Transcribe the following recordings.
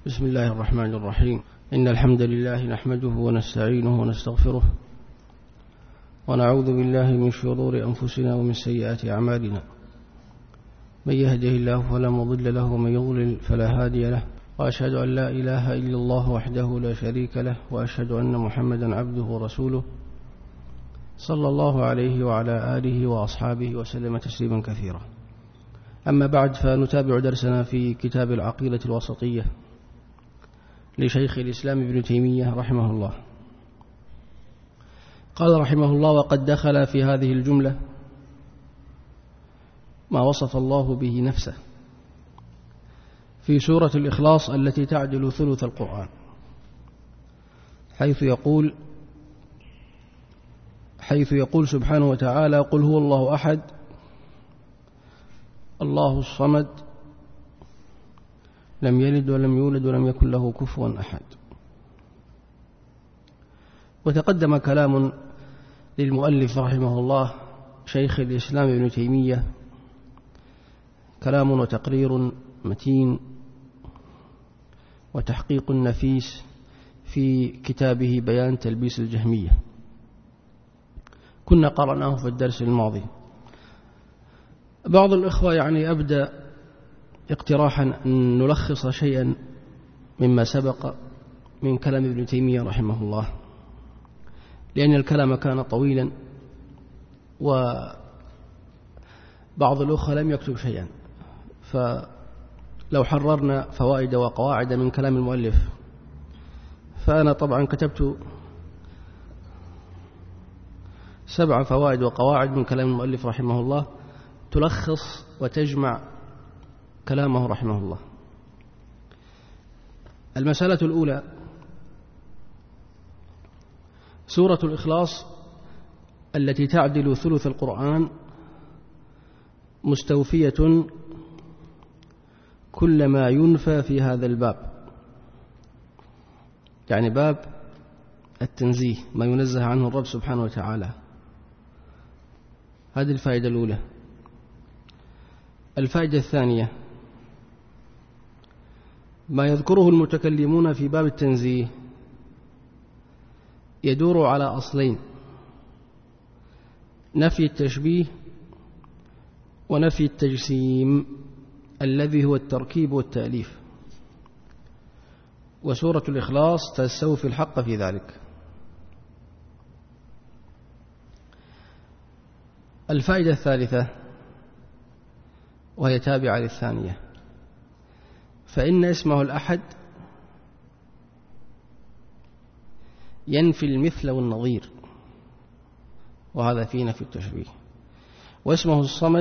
بسم الله الرحمن الرحيم. إن الحمد لله نحمده ونستعينه ونستغفره ونعوذ بالله من شرور أنفسنا ومن سيئات أعمالنا. من يهده الله فلا مضل له ومن يضلل فلا هادي له، وأشهد أن لا إله إلا الله وحده لا شريك له، وأشهد أن محمدا عبده ورسوله صلى الله عليه وعلى آله وأصحابه وسلم تسليما كثيرا. أما بعد، فنتابع درسنا في كتاب العقيدة الوسطية لشيخ الإسلام ابن تيمية رحمه الله. قال رحمه الله: وقد دخل في هذه الجملة ما وصف الله به نفسه في سورة الإخلاص التي تعدل ثلث القرآن، حيث يقول سبحانه وتعالى: قل هو الله أحد الله الصمد لم يلد ولم يولد ولم يكن له كفوا أحد. وتقدم كلام للمؤلف رحمه الله شيخ الإسلام ابن تيمية، كلام وتقرير متين وتحقيق نفيس في كتابه بيان تلبيس الجهمية، كنا قرأناه في الدرس الماضي. بعض الإخوة أبدأ اقتراحا أن نلخص شيئا مما سبق من كلام ابن تيمية رحمه الله، لأن الكلام كان طويلا وبعض الأخوة لم يكتب شيئا، فلو حررنا فوائد وقواعد من كلام المؤلف، فأنا طبعا كتبت 7 فوائد وقواعد من كلام المؤلف رحمه الله تلخص وتجمع كلامه رحمه الله. المسألة الأولى: سورة الإخلاص التي تعدل ثلث القرآن مستوفية كل ما ينفى في هذا الباب، يعني باب التنزيه، ما ينزه عنه الرب سبحانه وتعالى. هذه الفائدة الأولى. الفائدة الثانية: ما يذكره المتكلمون في باب التنزيه يدور على أصلين: نفي التشبيه ونفي التجسيم الذي هو التركيب والتأليف، وسورة الإخلاص تستوفي الحق في ذلك. الفائدة الثالثة وهي تابعة للثانية: فإن اسمه الأحد ينفي المثل والنظير، وهذا في نفي التشبيه، واسمه الصمد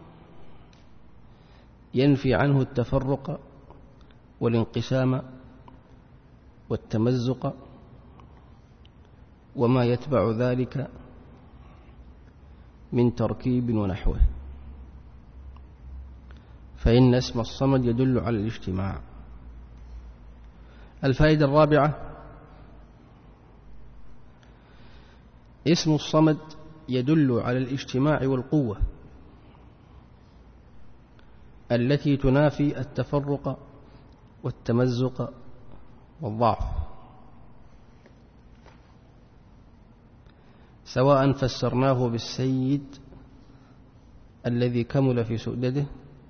ينفي عنه التفرق والانقسام والتمزق وما يتبع ذلك من تركيب ونحوه، فإن اسم الصمد يدل على الاجتماع. الفائدة الرابعة: اسم الصمد يدل على الاجتماع والقوة التي تنافي التفرق والتمزق والضعف، سواء فسرناه بالسيد الذي كمل في سؤدده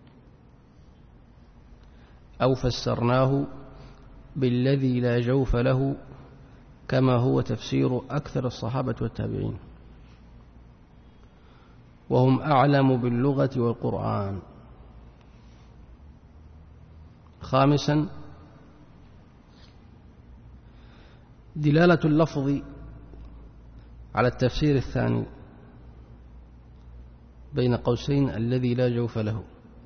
أو فسرناه بالذي لا جوف له، كما هو تفسير أكثر الصحابة والتابعين، وهم أعلم باللغة والقرآن. خامسا: دلالة اللفظ على التفسير الثاني بين قوسين الذي لا جوف له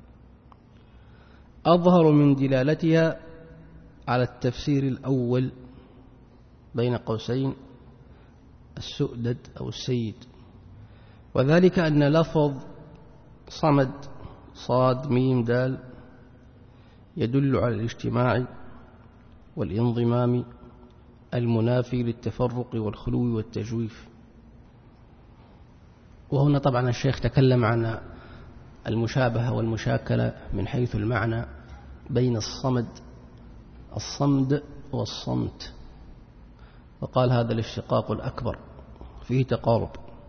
أظهر من دلالتها على التفسير الأول بين قوسين السؤدد أو السيد، وذلك أن لفظ صمد صاد ميم دال يدل على الاجتماع والانضمام المنافي للتفرق والخلو والتجويف. وهنا طبعا الشيخ تكلم عن المشابهة والمشاكلة من حيث المعنى بين الصمد الصمد والصمت، وقال هذا الاشتقاق الأكبر فيه تقارب.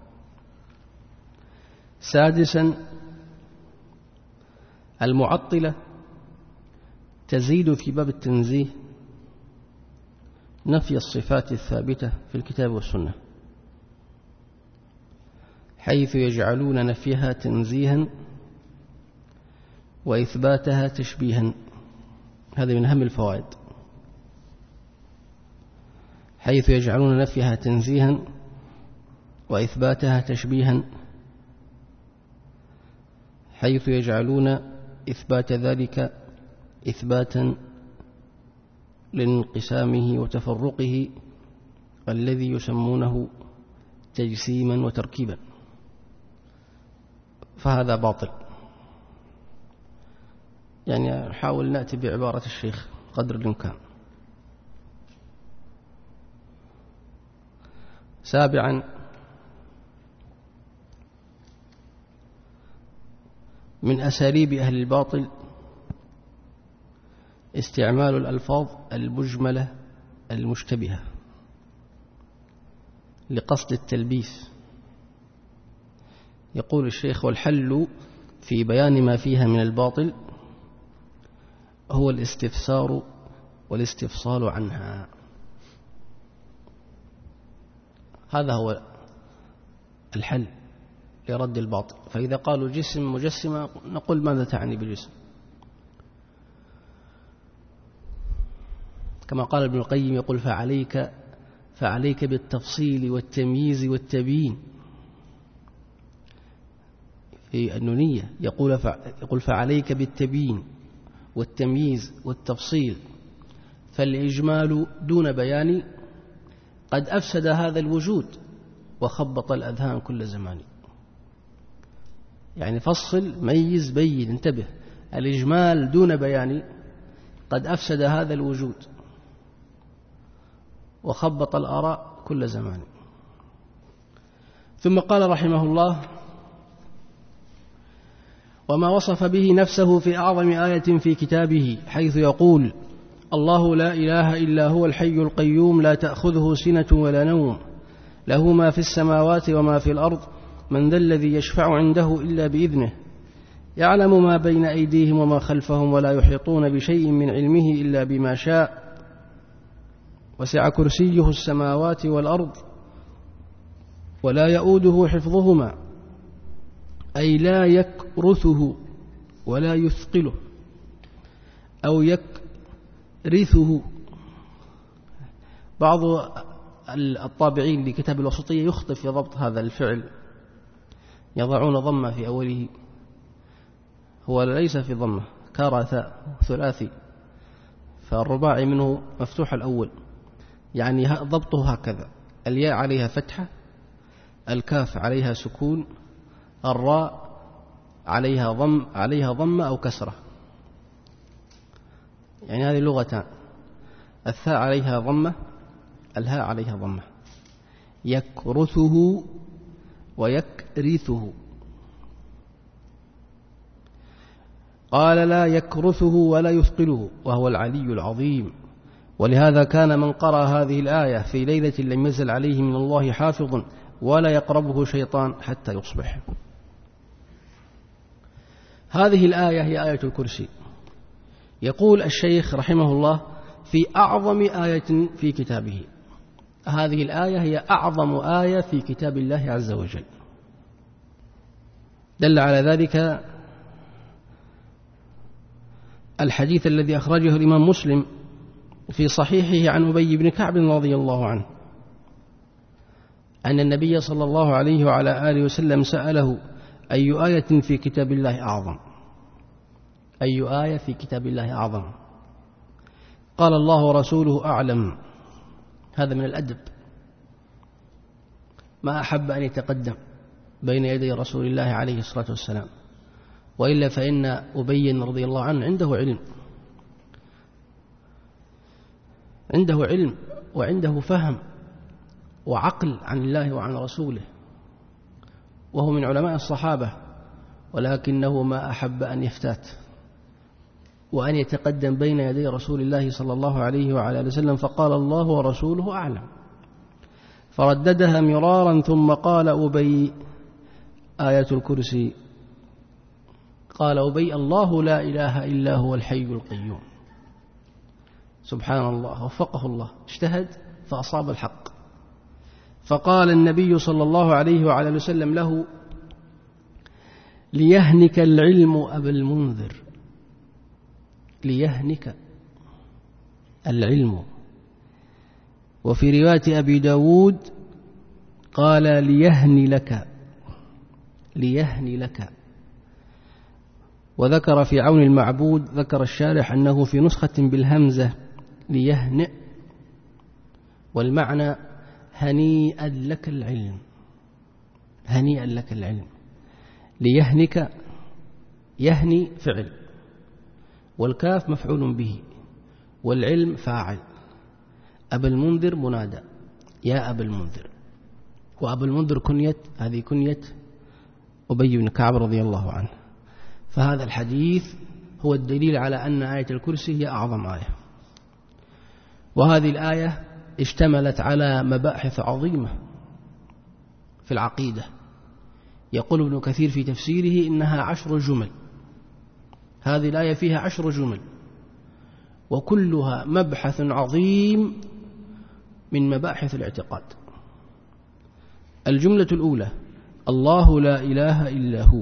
سادسا المعطلة تزيد في باب التنزيه نفي الصفات الثابتة في الكتاب والسنة، حيث يجعلون نفيها تنزيها وإثباتها تشبيها. هذا من أهم الفوائد، حيث يجعلون نفيها تنزيها وإثباتها تشبيها، حيث يجعلون إثبات ذلك إثباتا لانقسامه وتفرقه الذي يسمونه تجسيما وتركيبا، فهذا باطل. يعني نحاول نأتي بعبارة الشيخ قدر الإمكان. سابعا من أساليب أهل الباطل استعمال الألفاظ المجملة المشتبهة لقصد التلبيس. يقول الشيخ: والحل في بيان ما فيها من الباطل هو الاستفسار والاستفصال عنها. هذا هو الحل لرد الباطل. فإذا قالوا جسم مجسمة نقول ماذا تعني بالجسم؟ كما قال ابن القيم يقول: فعليك بالتفصيل والتمييز والتبيين. في النونية يقول فعليك بالتبيين والتمييز والتفصيل، فالإجمال دون بيان قد أفسد هذا الوجود وخبط الأذهان كل زمان. يعني فصل ميز بين، انتبه، الإجمال دون بيان قد أفسد هذا الوجود وخبط الآراء كل زمان. ثم قال رحمه الله: وما وصف به نفسه في أعظم آية في كتابه، حيث يقول: الله لا إله إلا هو الحي القيوم لا تأخذه سنة ولا نوم له ما في السماوات وما في الأرض من ذا الذي يشفع عنده إلا بإذنه يعلم ما بين أيديهم وما خلفهم ولا يحيطون بشيء من علمه إلا بما شاء وسع كرسيه السماوات والأرض ولا يؤوده حفظهما، أي لا يكرثه ولا يثقله أو يكرثه. بعض الطابعين لكتاب الوسطية يخطئ في ضبط هذا الفعل، يضعون ضمة في أوله، هو ليس في ضمة، كرث ثلاثي، فالرباعي منه مفتوح الأول، يعني ضبطه هكذا: الياء عليها فتحة، الكاف عليها سكون، الراء عليها ضمة أو كسرة، يعني هذه لغتان، الثاء عليها ضمة، الهاء عليها ضمة. يكرثه ويكرثه. قال: لا يكرثه ولا يثقله وهو العلي العظيم. ولهذا كان من قرأ هذه الآية في ليلة لم ينزل عليه من الله حافظ ولا يقربه شيطان حتى يصبح. هذه الآية هي آية الكرسي. يقول الشيخ رحمه الله: في أعظم آية في كتابه. هذه الآية هي أعظم آية في كتاب الله عز وجل. دل على ذلك الحديث الذي أخرجه الإمام مسلم في صحيحه عن أبي بن كعب رضي الله عنه أن النبي صلى الله عليه وعلى آله وسلم سأله: أي آية في كتاب الله أعظم؟ أي آية في كتاب الله أعظم؟ قال: الله ورسوله أعلم. هذا من الأدب، ما أحب أن يتقدم بين يدي رسول الله عليه الصلاة والسلام، وإلا فإن أبي رضي الله عنه عنده علم وعنده فهم وعقل عن الله وعن رسوله، وهو من علماء الصحابة، ولكنه ما أحب أن يفتات وأن يتقدم بين يدي رسول الله صلى الله عليه وعلى آله وسلم، فقال الله ورسوله أعلم، فرددها مرارا ثم قال أبي آية الكرسي، قال أبي الله لا إله إلا هو الحي القيوم. سبحان الله، وفقه الله، اجتهد فأصاب الحق. فقال النبي صلى الله عليه وعلى آله وسلم له: ليهنك العلم أبا المنذر، ليهنك العلم. وفي رواية أبي داود قال: ليهني لك، ليهني لك. وذكر في عون المعبود، ذكر الشارح أنه في نسخة بالهمزة ليهنئ، والمعنى هنيئا لك العلم، هنيئا لك العلم. ليهنك، يهني فعل، والكاف مفعول به، والعلم فاعل. أبا المنذر منادى، يا أبا المنذر. وأبا المنذر كنية، هذه كنية أبي بن كعب رضي الله عنه. فهذا الحديث هو الدليل على أن آية الكرسي هي أعظم آية. وهذه الآية اشتملت على مباحث عظيمة في العقيدة. يقول ابن كثير في تفسيره إنها 10 جمل. هذه الآية فيها 10 جمل، وكلها مبحث عظيم من مباحث الاعتقاد. الجملة الأولى: الله لا إله إلا هو.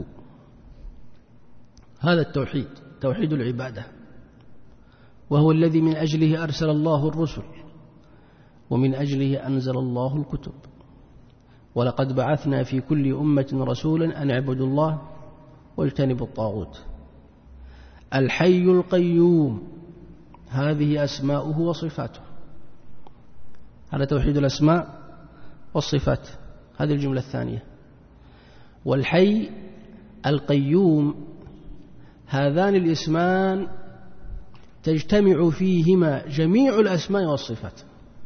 هذا التوحيد، توحيد العبادة، وهو الذي من أجله أرسل الله الرسل، ومن أجله أنزل الله الكتب. ولقد بعثنا في كل أمة رسولا أن اعبدوا الله واجتنبوا الطاغوت. الحي القيوم، هذه أسماؤه وصفاته. هذا توحيد الأسماء والصفات، هذه الجملة الثانية. والحي القيوم، هذان الاسمان تجتمع فيهما جميع الأسماء والصفات،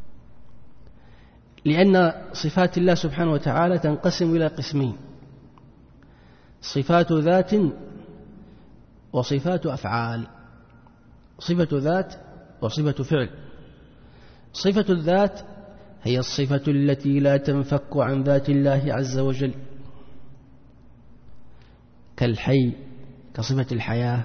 لأن صفات الله سبحانه وتعالى تنقسم إلى قسمين: صفات ذات وصفات أفعال. صفة ذات وصفة فعل. صفة الذات هي الصفة التي لا تنفك عن ذات الله عز وجل، كالحي، كصفة الحياة،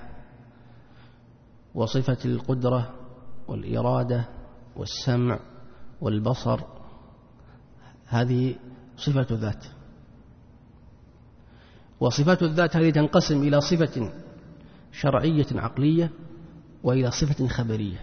وصفة القدرة والإرادة والسمع والبصر، هذه صفة ذات. وصفات الذات هذه تنقسم إلى صفة شرعية عقلية وإلى صفة خبرية.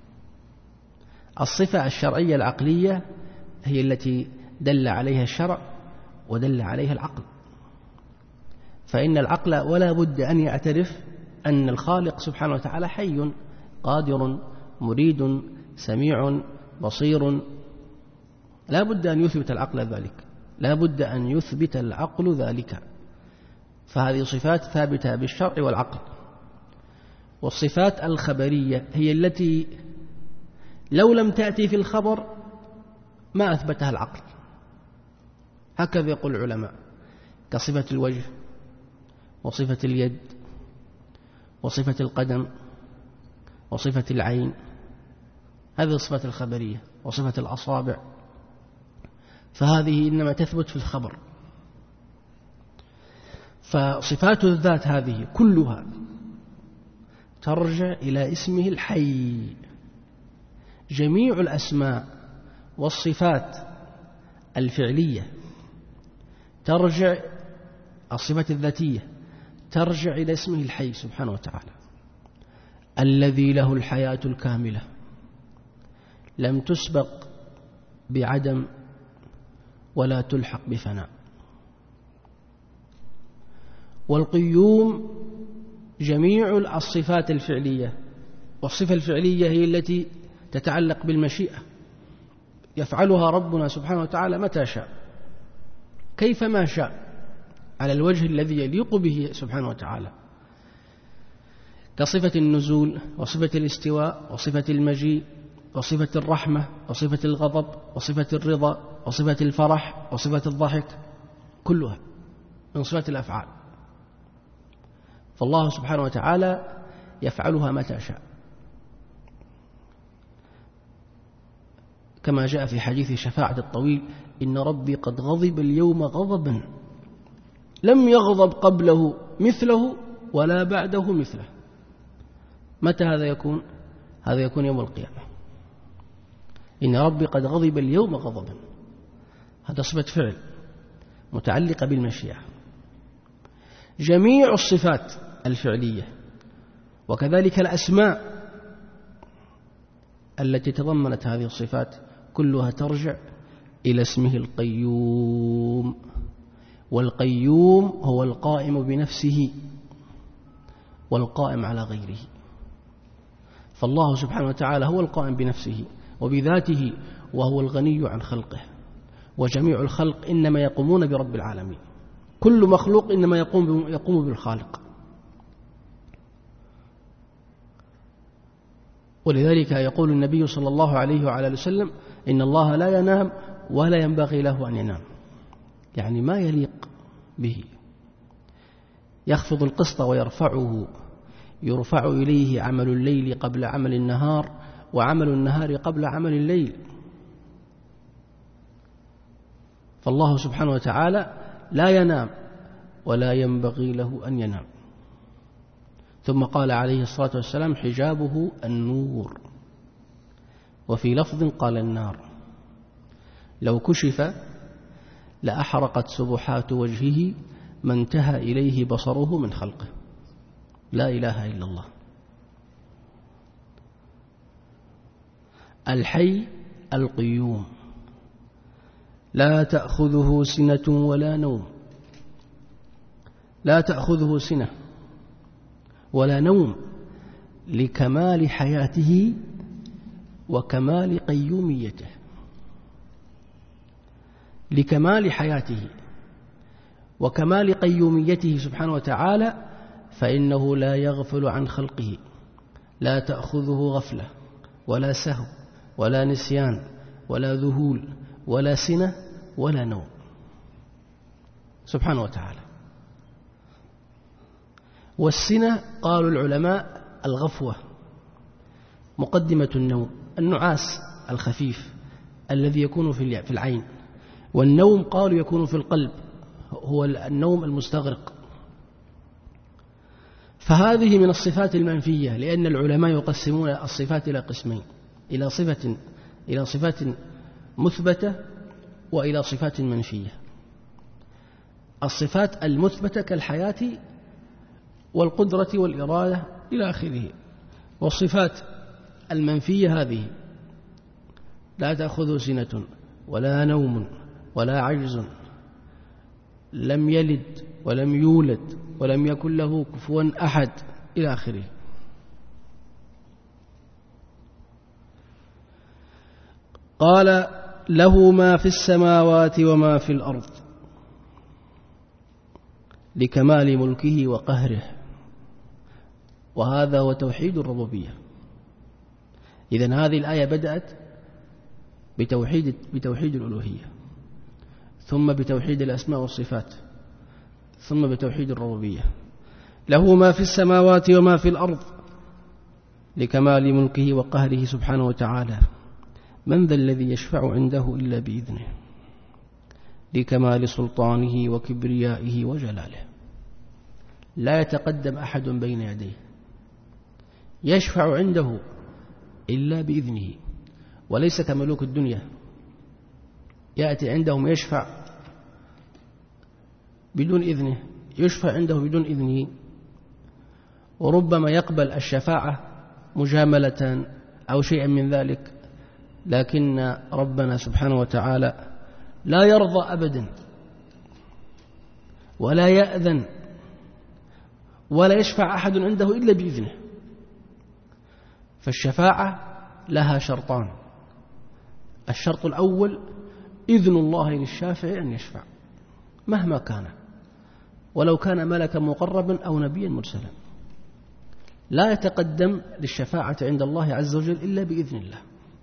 الصفة الشرعية العقلية هي التي دل عليها الشرع ودل عليها العقل، فإن العقل ولا بد أن يعترف أن الخالق سبحانه وتعالى حي قادر مريد سميع بصير. لا بد أن يثبت العقل ذلك، لا بد أن يثبت العقل ذلك. فهذه صفات ثابتة بالشرع والعقل. والصفات الخبرية هي التي لو لم تأتي في الخبر ما أثبتها العقل، هكذا يقول العلماء، كصفة الوجه وصفة اليد وصفة القدم وصفة العين، هذه الصفات الخبرية، وصفة الأصابع، فهذه إنما تثبت في الخبر. فصفات الذات هذه كلها ترجع إلى اسمه الحي. جميع الأسماء والصفات الفعلية ترجع، الصفات الذاتية ترجع إلى اسمه الحي سبحانه وتعالى، الذي له الحياة الكاملة لم تسبق بعدم ولا تلحق بفناء. والقيوم جميع الصفات الفعلية، والصفة الفعلية هي التي تتعلق بالمشيئة، يفعلها ربنا سبحانه وتعالى متى شاء كيفما شاء على الوجه الذي يليق به سبحانه وتعالى، كصفة النزول وصفة الاستواء وصفة المجيء وصفة الرحمة وصفة الغضب وصفة الرضا وصفة الفرح وصفة الضحك، كلها من صفات الأفعال. فالله سبحانه وتعالى يفعلها متى شاء، كما جاء في حديث شفاعة الطويل: إن ربي قد غضب اليوم غضبا لم يغضب قبله مثله ولا بعده مثله. متى هذا يكون؟ هذا يكون يوم القيامة. إن ربي قد غضب اليوم غضبا، هذا صفة فعل متعلقة بالمشيئة. جميع الصفات الفعلية وكذلك الأسماء التي تضمنت هذه الصفات كلها ترجع إلى اسمه القيوم، والقيوم هو القائم بنفسه والقائم على غيره. فالله سبحانه وتعالى هو القائم بنفسه وبذاته، وهو الغني عن خلقه، وجميع الخلق إنما يقومون برب العالمين، كل مخلوق إنما يقوم بالخالق. ولذلك يقول النبي صلى الله عليه وعلى وسلم: إن الله لا ينام ولا ينبغي له أن ينام، يعني ما يليق به. يخفض القسط ويرفعه، يرفع إليه عمل الليل قبل عمل النهار، وعمل النهار قبل عمل الليل. فالله سبحانه وتعالى لا ينام ولا ينبغي له أن ينام. ثم قال عليه الصلاة والسلام: حجابه النور. وفي لفظ قال: النار. لو كشف لأحرقت سبحات وجهه ما انتهى إليه بصره من خلقه. لا إله إلا الله. الحي القيوم، لا تأخذه سنة ولا نوم، لا تأخذه سنة ولا نوم، لكمال حياته وكمال قيوميته. لكمال حياته وكمال قيوميته سبحانه وتعالى، فإنه لا يغفل عن خلقه، لا تأخذه غفلة ولا سهو ولا نسيان ولا ذهول ولا سنة ولا نوم سبحانه وتعالى. والسنة قالوا العلماء الغفوة، مقدمة النوم، النعاس الخفيف الذي يكون في العين. والنوم قالوا يكون في القلب، هو النوم المستغرق. فهذه من الصفات المنفية، لأن العلماء يقسمون الصفات إلى قسمين: إلى صفات مثبتة وإلى صفات منفية. الصفات المثبتة كالحياة والقدرة والإرادة إلى آخره. والصفات المنفية هذه: لا تأخذه سنة ولا نوم ولا عجز، لم يلد ولم يولد ولم يكن له كفوا أحد إلى آخره. قال: له ما في السماوات وما في الأرض، لكمال ملكه وقهره. وهذا هو توحيد الربوبية. إذن هذه الآية بدأت بتوحيد الألوهية، ثم بتوحيد الأسماء والصفات، ثم بتوحيد الربوبية. له ما في السماوات وما في الأرض، لكمال ملكه وقهره سبحانه وتعالى. من ذا الذي يشفع عنده إلا بإذنه، لكمال سلطانه وكبريائه وجلاله. لا يتقدم أحد بين يديه، يشفع عنده إلا بإذنه، وليس كملوك الدنيا يأتي عندهم يشفع بدون إذنه، يشفع عنده بدون إذنه، وربما يقبل الشفاعة مجاملة أو شيئا من ذلك. لكن ربنا سبحانه وتعالى لا يرضى أبدا ولا يأذن ولا يشفع أحد عنده إلا بإذنه. فالشفاعة لها شرطان: الشرط الأول إذن الله للشافع أن يشفع مهما كان، ولو كان ملكا مقربا أو نبيا مرسلا. لا يتقدم للشفاعة عند الله عز وجل إلا بإذن الله.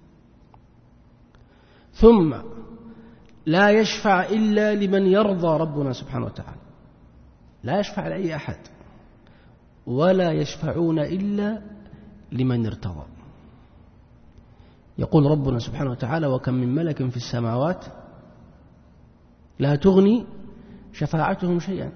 ثم لا يشفع إلا لمن يرضى ربنا سبحانه وتعالى، لا يشفع لأي أحد، ولا يشفعون إلا لمن ارتضى. يقول ربنا سبحانه وتعالى: وكم من ملك في السماوات لا تغني شفاعتهم شيئا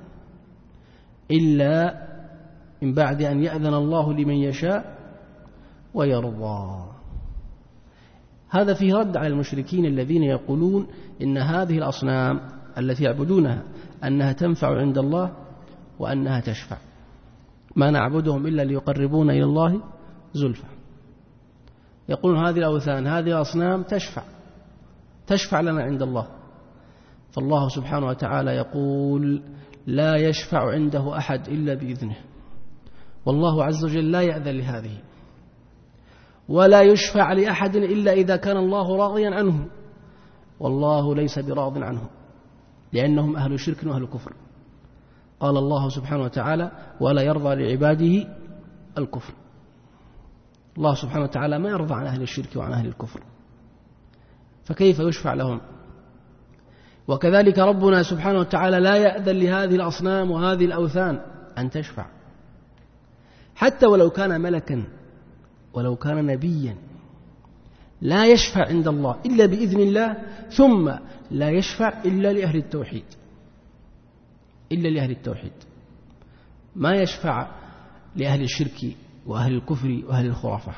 إلا من بعد أن يأذن الله لمن يشاء ويرضى. هذا فيه رد على المشركين الذين يقولون إن هذه الأصنام التي يعبدونها أنها تنفع عند الله وأنها تشفع، ما نعبدهم إلا ليقربون إلى الله زلفى. يقولون هذه الأوثان، هذه الأصنام تشفع لنا عند الله. فالله سبحانه وتعالى يقول: لا يشفع عنده أحد إلا بإذنه، والله عز وجل لا يأذن لهذه، ولا يشفع لأحد إلا إذا كان الله راضيا عنه، والله ليس براض عنه، لأنهم أهل شرك وأهل كفر. قال الله سبحانه وتعالى: ولا يرضى لعباده الكفر. الله سبحانه وتعالى ما يرضى عن أهل الشرك وعن أهل الكفر، فكيف يشفع لهم؟ وكذلك ربنا سبحانه وتعالى لا يأذن لهذه الأصنام وهذه الأوثان أن تشفع، حتى ولو كان ملكا ولو كان نبيا لا يشفع عند الله إلا بإذن الله، ثم لا يشفع إلا لأهل التوحيد، إلا لأهل التوحيد، ما يشفع لأهل الشرك وأهل الكفر وأهل الخرافة.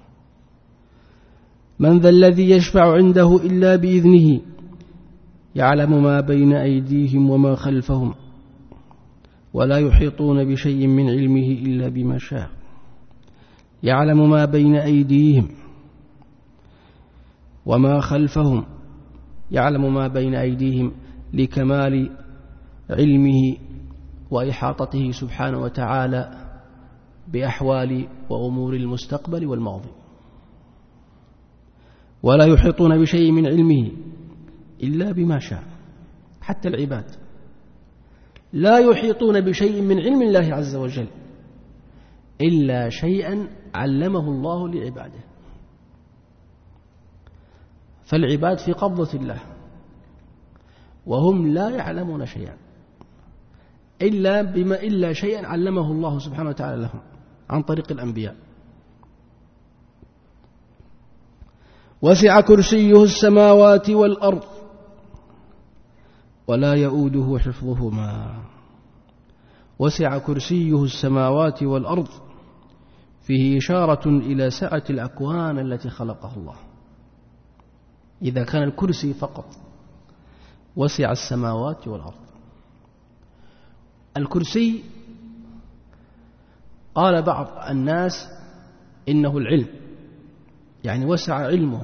من ذا الذي يشفع عنده إلا بإذنه يعلم ما بين أيديهم وما خلفهم ولا يحيطون بشيء من علمه إلا بما شاء. يعلم ما بين أيديهم وما خلفهم، يعلم ما بين أيديهم لكمال علمه وإحاطته سبحانه وتعالى بأحوال وأمور المستقبل والماضي. ولا يحيطون بشيء من علمه إلا بما شاء. حتى العباد لا يحيطون بشيء من علم الله عز وجل إلا شيئا علمه الله لعباده. فالعباد في قبضة الله وهم لا يعلمون شيئا إلا شيئا علمه الله سبحانه وتعالى لهم عن طريق الأنبياء. وسع كرسيه السماوات والأرض ولا يؤوده حفظهما. وسع كرسيه السماوات والأرض فيه إشارة إلى سعة الأكوان التي خلقها الله. إذا كان الكرسي فقط وسع السماوات والأرض. الكرسي قال بعض الناس إنه العلم، يعني وسع علمه،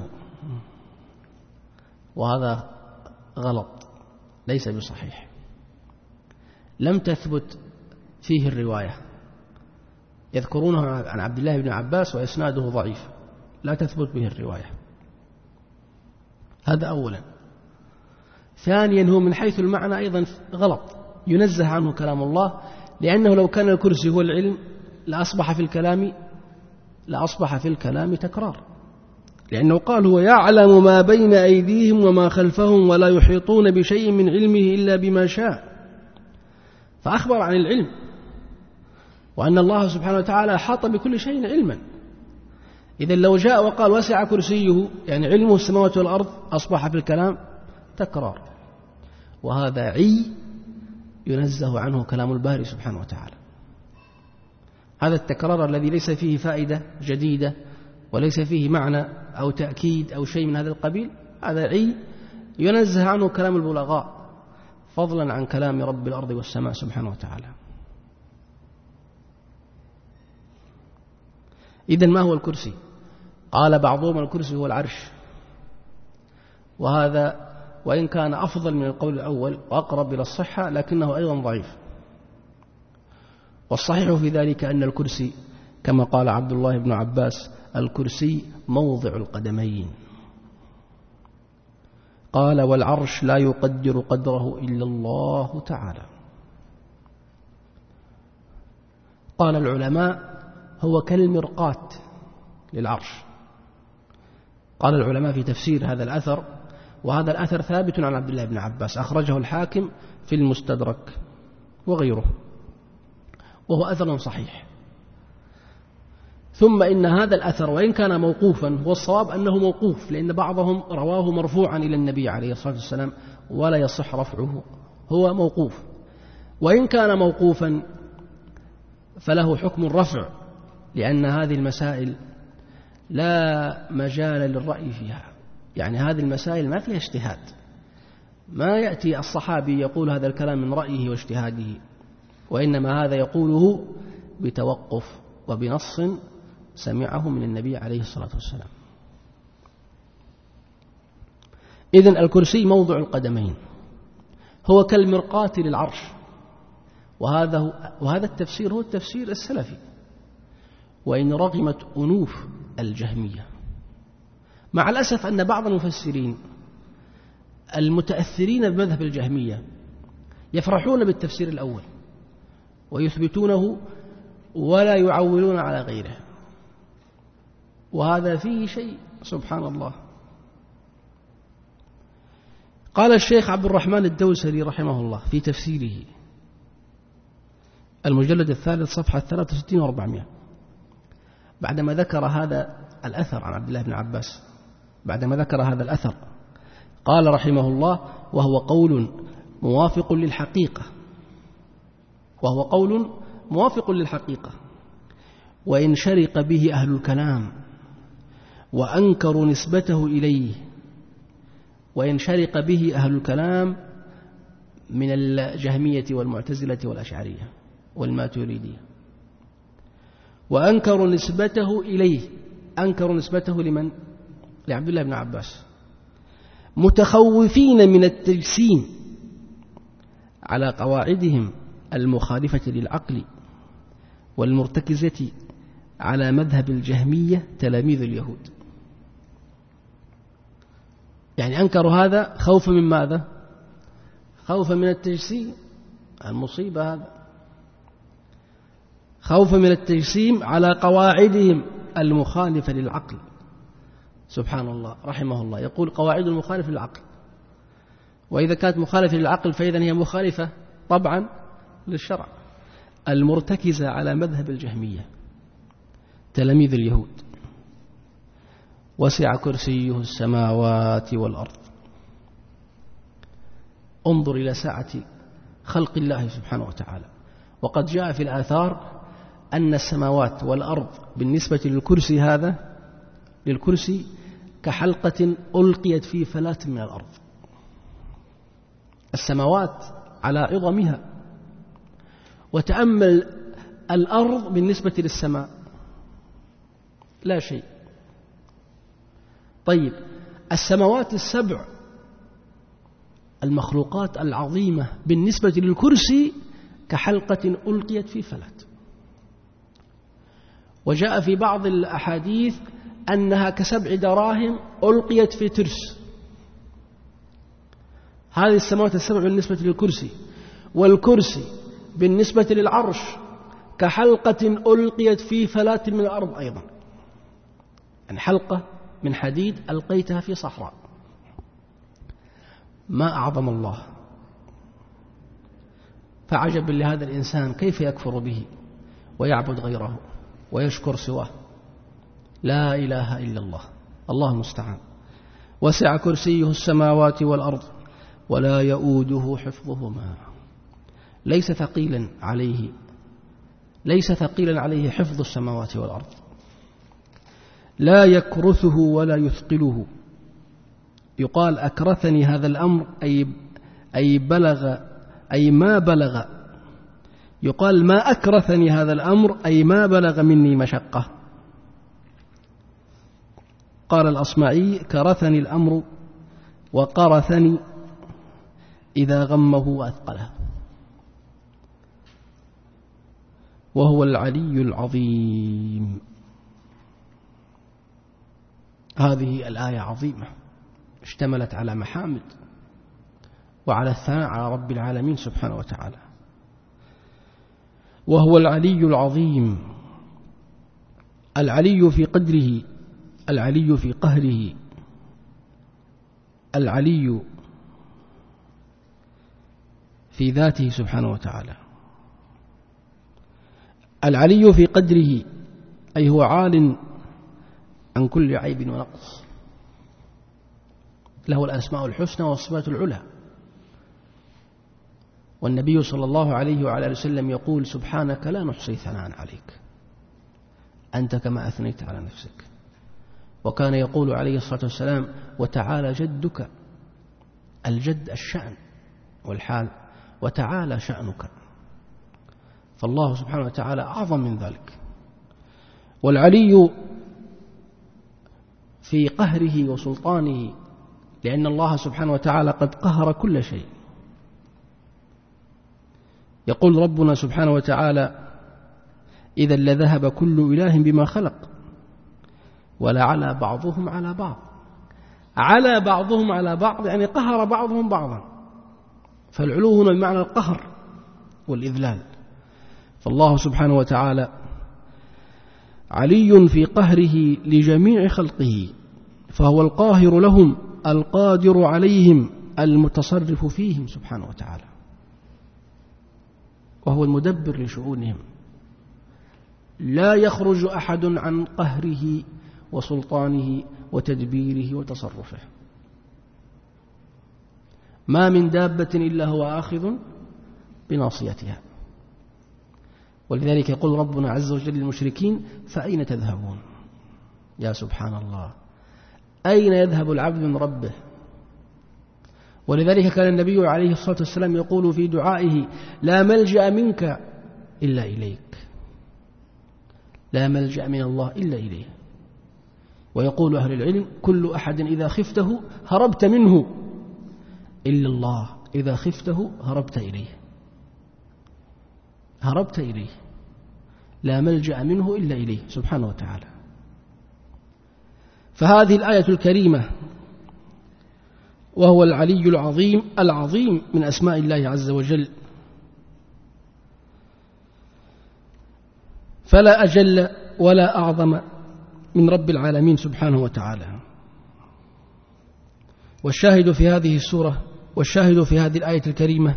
وهذا غلط، ليس بصحيح. لم تثبت فيه الرواية، يذكرونه عن عبد الله بن عباس وإسناده ضعيف، لا تثبت به الرواية. هذا أولا. ثانيا هو من حيث المعنى أيضا غلط، ينزه عنه كلام الله، لأنه لو كان الكرسي هو العلم لأصبح في الكلام تكرار، لأنه قال هو يعلم ما بين أيديهم وما خلفهم ولا يحيطون بشيء من علمه إلا بما شاء، فأخبر عن العلم وأن الله سبحانه وتعالى أحاط بكل شيء علما. إذا لو جاء وقال وسع كرسيه يعني علمه السماوات والأرض أصبح في الكلام تكرار، وهذا عي ينزه عنه كلام الباري سبحانه وتعالى. هذا التكرار الذي ليس فيه فائدة جديدة وليس فيه معنى أو تأكيد أو شيء من هذا القبيل، هذا عي ينزه عنه كلام البلغاء، فضلا عن كلام رب الأرض والسماء سبحانه وتعالى. إذن ما هو الكرسي؟ قال بعضهم الكرسي هو العرش، وهذا وإن كان أفضل من القول الأول وأقرب إلى الصحة لكنه أيضا ضعيف. والصحيح في ذلك أن الكرسي كما قال عبد الله بن عباس الكرسي موضع القدمين. قال والعرش لا يقدر قدره إلا الله تعالى. قال العلماء هو كالمرقاة للعرش. قال العلماء في تفسير هذا الأثر، وهذا الأثر ثابت عن عبد الله بن عباس، أخرجه الحاكم في المستدرك وغيره، وهو أثر صحيح ثم إن هذا الأثر وإن كان موقوفا، والصواب أنه موقوف، لأن بعضهم رواه مرفوعا إلى النبي عليه الصلاة والسلام ولا يصح رفعه، هو موقوف. وإن كان موقوفا فله حكم الرفع، لأن هذه المسائل لا مجال للرأي فيها، يعني هذه المسائل ما فيها اجتهاد، ما يأتي الصحابي يقول هذا الكلام من رأيه واجتهاده، وإنما هذا يقوله بتوقف وبنص سمعه من النبي عليه الصلاة والسلام. إذن الكرسي موضع القدمين، هو كالمرقاة للعرش، وهذا التفسير هو التفسير السلفي، وإن رغمت أنوف الجهمية. مع الأسف أن بعض المفسرين المتأثرين بمذهب الجهمية يفرحون بالتفسير الأول ويثبتونه ولا يعولون على غيره، وهذا فيه شيء سبحان الله. قال الشيخ عبد الرحمن الدوسري رحمه الله في تفسيره المجلد 3 صفحة 63 و400 بعدما ذكر هذا الأثر عن عبد الله بن عباس، بعدما ذكر هذا الأثر قال رحمه الله: وهو قول موافق للحقيقة، وهو قول موافق للحقيقة، وإن شرق به أهل الكلام وأنكروا نسبته إليه، وإن شرق به أهل الكلام من الجهمية والمعتزلة والأشعرية والماتريدية، وأنكروا نسبته إليه، أنكروا نسبته لمن؟ لعبد الله بن عباس، متخوفين من التجسيم على قواعدهم المخالفة للعقل، والمرتكزة على مذهب الجهمية تلاميذ اليهود. يعني أنكروا هذا خوفا من ماذا؟ خوفا من التجسيم، المصيبة هذا، خوفا من التجسيم على قواعدهم المخالفة للعقل. سبحان الله، رحمه الله يقول قواعد المخالفة للعقل، وإذا كانت مخالفة للعقل فإذا هي مخالفة طبعا للشرع، المرتكزة على مذهب الجهمية تلاميذ اليهود. وسع كرسيه السماوات والأرض. انظر إلى سعة خلق الله سبحانه وتعالى. وقد جاء في الآثار أن السماوات والأرض بالنسبة للكرسي هذا، للكرسي كحلقة ألقيت في فلاة من الأرض. السماوات على عظمها، وتأمل الأرض بالنسبة للسماء لا شيء. طيب السماوات السبع المخلوقات العظيمة بالنسبة للكرسي كحلقة ألقيت في فلاة. وجاء في بعض الأحاديث أنها كسبع دراهم ألقيت في ترس. هذه السماوات السبع بالنسبة للكرسي، والكرسي بالنسبة للعرش كحلقة ألقيت في فلاة من الأرض أيضا، يعني حلقة من حديد ألقيتها في صحراء. ما أعظم الله. فعجب لهذا الإنسان كيف يكفر به ويعبد غيره ويشكر سواه. لا إله إلا الله، الله المستعان. وسع كرسيه السماوات والأرض ولا يؤوده حفظهما. ليس ثقيلا عليه حفظ السماوات والأرض. لا يكرثه ولا يثقله. يقال أكرثني هذا الأمر أي بلغ، أي ما بلغ. يقال ما أكرثني هذا الأمر أي ما بلغ مني مشقة. قال الأصمعي: كرثني الأمر وقرثني إذا غمه وأثقله. وهو العلي العظيم. هذه الآية عظيمة اشتملت على محامد وعلى الثناء على رب العالمين سبحانه وتعالى. وهو العلي العظيم، العلي في قدره، العلي في قهره، العلي في ذاته سبحانه وتعالى، العلي في قدره، أي هو عال عن كل عيب ونقص، له الأسماء الحسنى والصفات العلى. والنبي صلى الله عليه وعلى آله وسلم يقول: سبحانك لا نحصي ثناء عليك أنت كما أثنيت على نفسك. وكان يقول عليه الصلاة والسلام: وتعالى جدك، الجد الشأن والحال، وتعالى شأنك. فالله سبحانه وتعالى أعظم من ذلك. والعلي في قهره وسلطانه، لأن الله سبحانه وتعالى قد قهر كل شيء. يقول ربنا سبحانه وتعالى: إذا لذهب كل إله بما خلق ولعلى بعضهم على بعض. على بعضهم على بعض يعني قهر بعضهم بعضا، فالعلو هنا بمعنى القهر والإذلال. فالله سبحانه وتعالى علي في قهره لجميع خلقه، فهو القاهر لهم القادر عليهم المتصرف فيهم سبحانه وتعالى، وهو المدبر لشؤونهم. لا يخرج أحد عن قهره وسلطانه وتدبيره وتصرفه. ما من دابة إلا هو آخذ بناصيتها. ولذلك يقول ربنا عز وجل للمشركين: فأين تذهبون؟ يا سبحان الله، أين يذهب العبد من ربه؟ ولذلك كان النبي عليه الصلاة والسلام يقول في دعائه: لا ملجأ منك إلا إليك، لا ملجأ من الله إلا إليه. ويقول أهل العلم: كل أحد إذا خفته هربت منه إلا الله، إذا خفته هربت إليه، هربت إليه، لا ملجأ منه إلا إليه سبحانه وتعالى. فهذه الآية الكريمة وهو العلي العظيم، العظيم من أسماء الله عز وجل، فلا أجل ولا أعظم من رب العالمين سبحانه وتعالى. والشاهد في هذه السورة، والشاهد في هذه الآية الكريمة،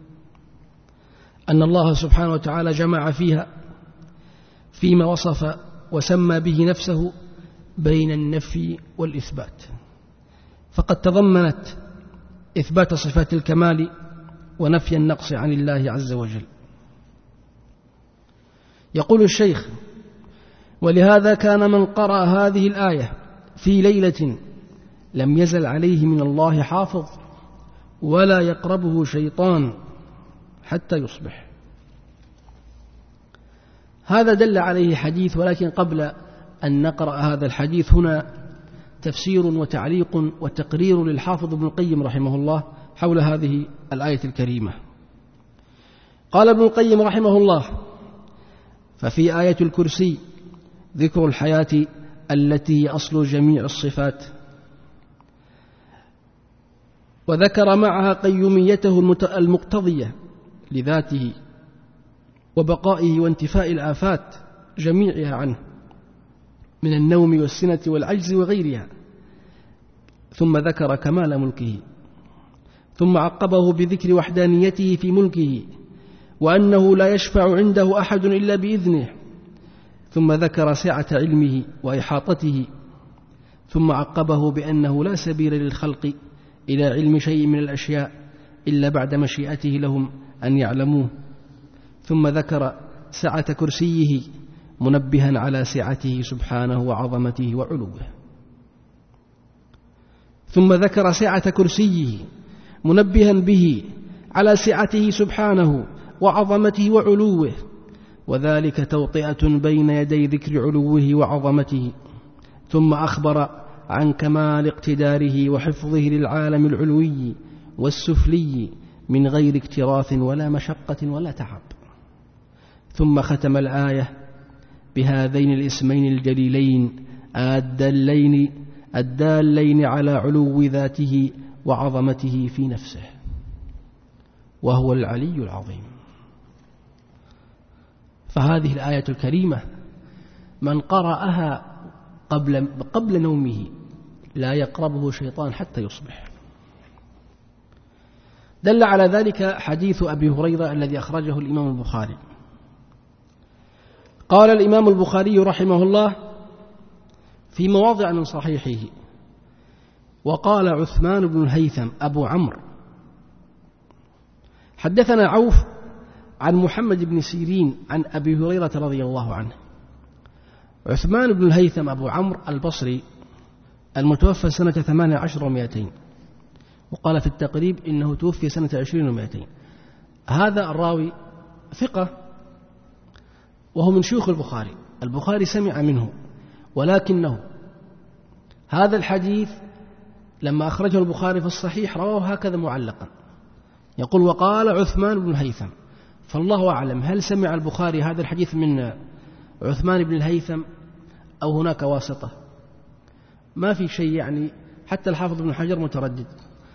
أن الله سبحانه وتعالى جمع فيها فيما وصف وسمى به نفسه بين النفي والإثبات، فقد تضمنت إثبات صفات الكمال ونفي النقص عن الله عز وجل. يقول الشيخ: ولهذا كان من قرأ هذه الآية في ليلة لم يزل عليه من الله حافظ ولا يقربه شيطان حتى يصبح. هذا دل عليه حديث، ولكن قبل أن نقرأ هذا الحديث هنا تفسير وتعليق وتقرير للحافظ ابن القيم رحمه الله حول هذه الآية الكريمة. قال ابن القيم رحمه الله: ففي آية الكرسي ذكر الحياة التي هي أصل جميع الصفات، وذكر معها قيوميته المقتضية لذاته وبقائه وانتفاء الآفات جميعها عنه من النوم والسنة والعجز وغيرها، ثم ذكر كمال ملكه، ثم عقبه بذكر وحدانيته في ملكه وأنه لا يشفع عنده أحد إلا بإذنه، ثم ذكر سعة علمه وإحاطته، ثم عقبه بأنه لا سبيل للخلق إلى علم شيء من الأشياء إلا بعد مشيئته لهم أن يعلموه، ثم ذكر سعة كرسيه منبها على سعته سبحانه وعظمته وعلوه، ثم ذكر سعة كرسيه منبها به على سعته سبحانه وعظمته وعلوه، وذلك توطئة بين يدي ذكر علوه وعظمته، ثم أخبر عن كمال اقتداره وحفظه للعالم العلوي والسفلي من غير اكتراث ولا مشقة ولا تعب، ثم ختم الآية بهذين الاسمين الجليلين الدالين على علو ذاته وعظمته في نفسه، وهو العلي العظيم. فهذه الآية الكريمة من قرأها قبل نومه لا يقربه شيطان حتى يصبح. دل على ذلك حديث أبي هريرة الذي أخرجه الإمام البخاري. قال الإمام البخاري رحمه الله في مواضع من صحيحه: وقال عثمان بن الهيثم أبو عمرو حدثنا عوف عن محمد بن سيرين عن أبي هريرة رضي الله عنه. عثمان بن الهيثم أبو عمرو البصري المتوفى سنة 18 و200، وقال في التقريب إنه توفي سنة 20 و200. هذا الراوي ثقة وهو من شيوخ البخاري سمع منه، ولكنه هذا الحديث لما أخرجه البخاري في الصحيح رواه هكذا معلقا، يقول: وقال عثمان بن الهيثم. فالله أعلم هل سمع البخاري هذا الحديث من عثمان بن الهيثم أو هناك واسطة؟ ما في شيء، يعني حتى الحافظ بن حجر متردد.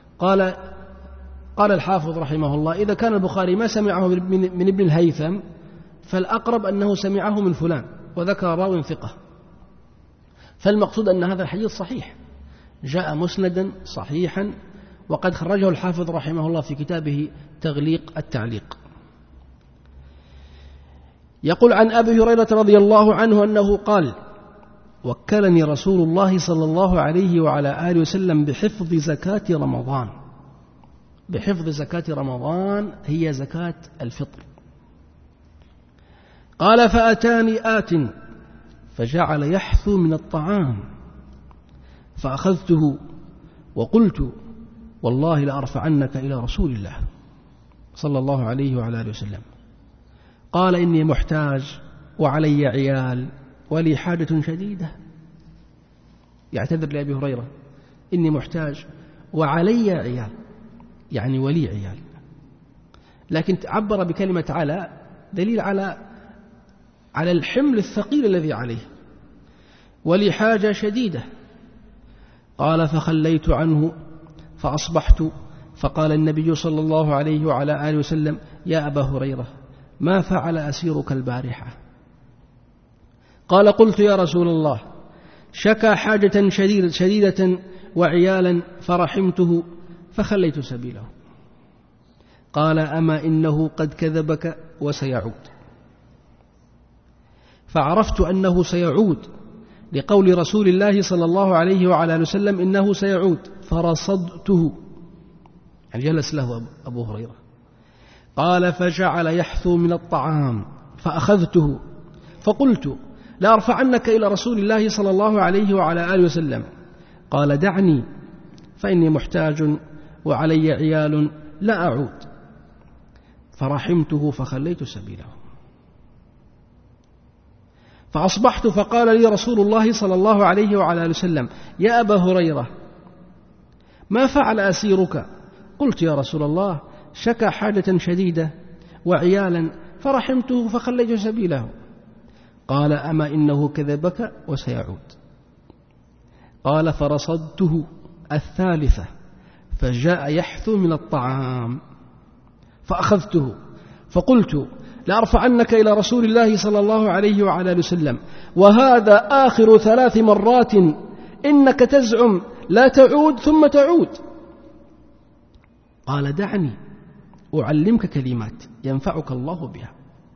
قال الحافظ رحمه الله: إذا كان البخاري ما سمعه من ابن الهيثم فالأقرب أنه سمعه من فلان، وذكر راو ثقة. فالمقصود أن هذا الحديث صحيح، جاء مسندا صحيحا، وقد خرجه الحافظ رحمه الله في كتابه تغليق التعليق. يقول عن أبي هريرة رضي الله عنه أنه قال: وكلني رسول الله صلى الله عليه وعلى آله وسلم بحفظ زكاة رمضان. بحفظ زكاة رمضان هي زكاة الفطر. قال: فأتاني آت فجعل يحثو من الطعام فأخذته وقلت: والله لأرفعنك إلى رسول الله صلى الله عليه وعلى آله وسلم. قال: إني محتاج وعلي عيال ولي حاجة شديدة. يعتذر لأبي هريرة: إني محتاج وعلي عيال، يعني ولي عيال، لكن عبر بكلمة على دليل على الحمل الثقيل الذي عليه، ولي حاجة شديدة. قال: فخليت عنه فأصبحت، فقال النبي صلى الله عليه وعلى آله وسلم: يا أبا هريرة، ما فعل أسيرك البارحة؟ قال: قلت: يا رسول الله، شكى حاجة شديدة وعيالا فرحمته فخليت سبيله. قال: أما إنه قد كذبك وسيعود. فعرفت أنه سيعود لقول رسول الله صلى الله عليه وعلى آله وسلم: إنه سيعود، فرصدته، يعني جلس له أبو هريرة. قال: فجعل يحثو من الطعام فأخذته فقلت: لأرفعنك إلى رسول الله صلى الله عليه وعلى آله وسلم. قال: دعني فإني محتاج وعلي عيال لا أعود. فرحمته فخليت سبيله. فأصبحت فقال لي رسول الله صلى الله عليه وعلى آله وسلم: يا أبا هريرة، ما فعل أسيرك؟ قلت: يا رسول الله، شكى حاجة شديدة وعيالا فرحمته فخليت سبيله. قال: أما إنه كذبك وسيعود. قال: فرصدته الثالثة فجاء يحثو من الطعام فأخذته فقلت: لأرفعنك إلى رسول الله صلى الله عليه وعلى آله وسلم، وهذا آخر 3 مرات إنك تزعم لا تعود ثم تعود. قال: دعني أعلمك كلمات ينفعك الله بها.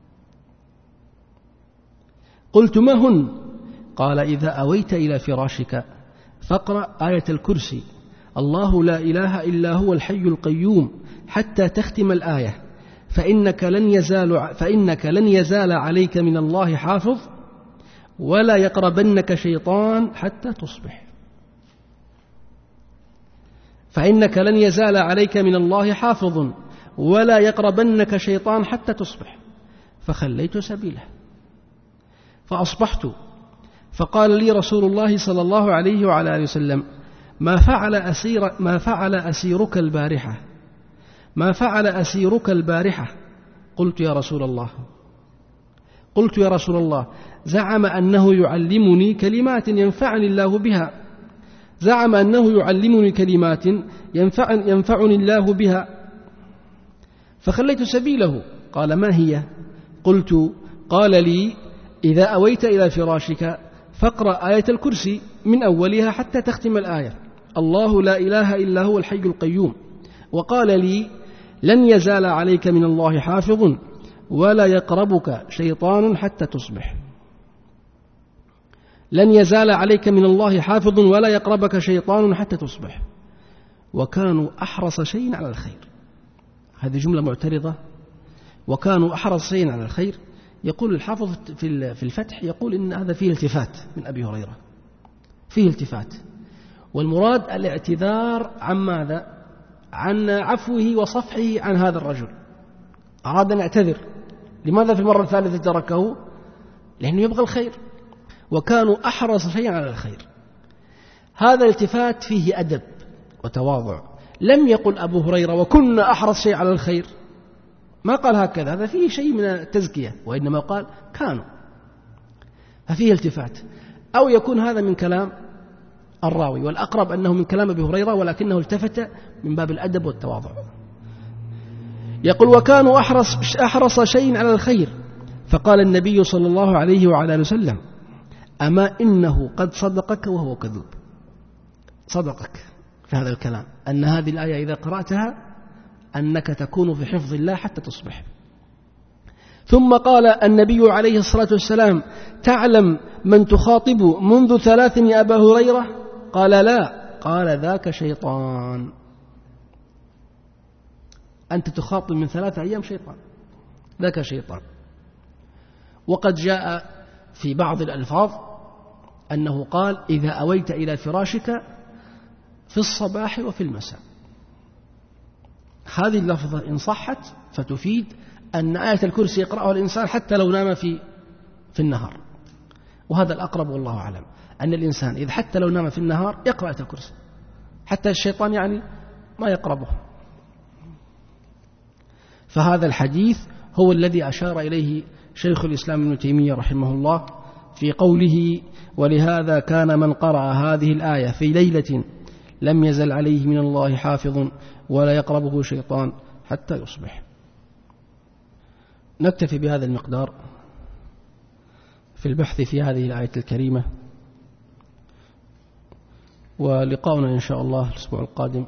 قلت: ما هن؟ قال: إذا أويت إلى فراشك فاقرأ آية الكرسي: الله لا إله إلا هو الحي القيوم، حتى تختم الآية، فإنك لن يزال عليك من الله حافظ، ولا يقربنك شيطان حتى تصبح. فإنك لن يزال عليك من الله حافظ ولا يقربنك شيطان حتى تصبح. فخليت سبيله. فأصبحت فقال لي رسول الله صلى الله عليه وعلى آله وسلم: ما فعل أسيرك البارحة؟ ما فعل أسيرك البارحة؟ قلت: يا رسول الله، زعم أنه يعلمني كلمات ينفعني الله بها. زعم أنه يعلمني كلمات ينفعني الله بها. فخليت سبيله. قال: ما هي؟ قلت: قال لي: إذا أويت إلى فراشك فاقرأ آية الكرسي من أولها حتى تختم الآية: الله لا إله إلا هو الحي القيوم. وقال لي: لن يزال عليك من الله حافظ ولا يقربك شيطان حتى تصبح. لن يزال عليك من الله حافظ ولا يقربك شيطان حتى تصبح وكانوا أحرص شيء على الخير. هذه جملة معترضة. وكانوا أحرص شيء على الخير. يقول الحافظ في الفتح يقول إن هذا فيه التفات من أبي هريرة، فيه التفات، والمراد الاعتذار عن ماذا؟ عن عفوه وصفحه عن هذا الرجل. أراد أن يعتذر. لماذا في المرة الثالثة تركه؟ لأنه يبغى الخير. وكانوا أحرص شيئا على الخير. هذا الالتفات فيه أدب وتواضع. لم يقل أبو هريرة وكنا أحرص شيء على الخير، ما قال هكذا، هذا فيه شيء من التزكية، وإنما قال كانوا، ففيه التفات. أو يكون هذا من كلام الراوي، والأقرب أنه من كلام أبي هريرة ولكنه التفت من باب الأدب والتواضع. يقول وكانوا أحرص شيء على الخير. فقال النبي صلى الله عليه وعلى آله وسلم أما إنه قد صدقك وهو كذوب. صدقك في هذا الكلام أن هذه الآية إذا قرأتها أنك تكون في حفظ الله حتى تصبح. ثم قال النبي عليه الصلاة والسلام تعلم من تخاطب منذ 3 يا أبا هريرة؟ قال لا. قال ذاك شيطان. أنت تخاطب من 3 أيام شيطان، ذاك شيطان. وقد جاء في بعض الألفاظ أنه قال إذا أويت إلى فراشك في الصباح وفي المساء. هذه اللفظة إن صحت فتفيد أن آية الكرسي يقرأها الإنسان حتى لو نام في النهار، وهذا الأقرب والله أعلم، أن الإنسان إذا حتى لو نام في النهار يقرأ آية الكرسي حتى الشيطان يعني ما يقربه. فهذا الحديث هو الذي أشار إليه شيخ الإسلام ابن تيمية رحمه الله في قوله ولهذا كان من قرأ هذه الآية في ليلة لم يزل عليه من الله حافظ ولا يقربه شيطان حتى يصبح. نكتفي بهذا المقدار في البحث في هذه الآية الكريمة، ولقاؤنا إن شاء الله الأسبوع القادم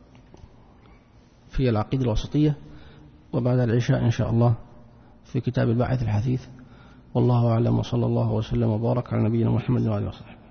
في العقيدة الوسطية، وبعد العشاء إن شاء الله في كتاب الباعث الحثيث. والله أعلم، وصلى الله وسلم وبارك على نبينا محمد وآله وصحبه.